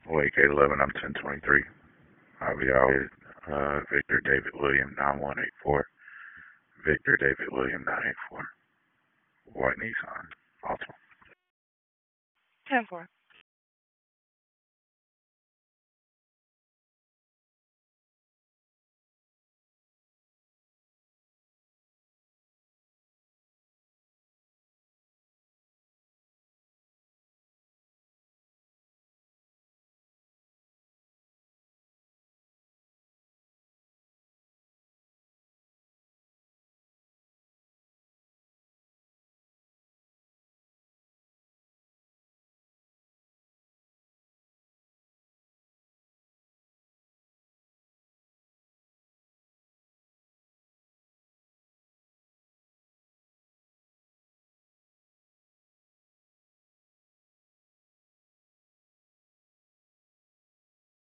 Wake 811, I'm 1023. I'll be out here. Victor David William 9184. Victor David William 984. White Nissan. Baltimore. 10-4.